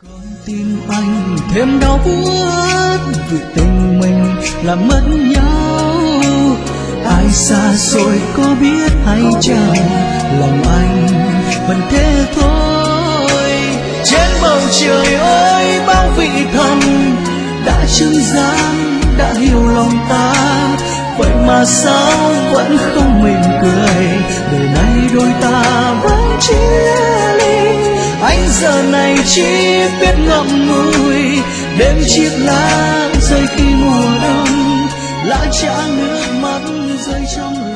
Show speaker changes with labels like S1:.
S1: con tim anh thêm đau buốt vì tình mình làm mất nhau. Ai xa xôi có biết hay chăng, lòng anh vẫn thế thôi. Trên bầu trời ơi bao vị thần đã chứng giám, đã hiểu lòng ta, vậy mà sao vẫn không mỉm cười. Đời này đôi ta vẫn chia ly, anh giờ này chỉ biết ngậm ngùi. Đêm chiếc lá rơi khi mùa đông, lá trà nước mắt rơi trong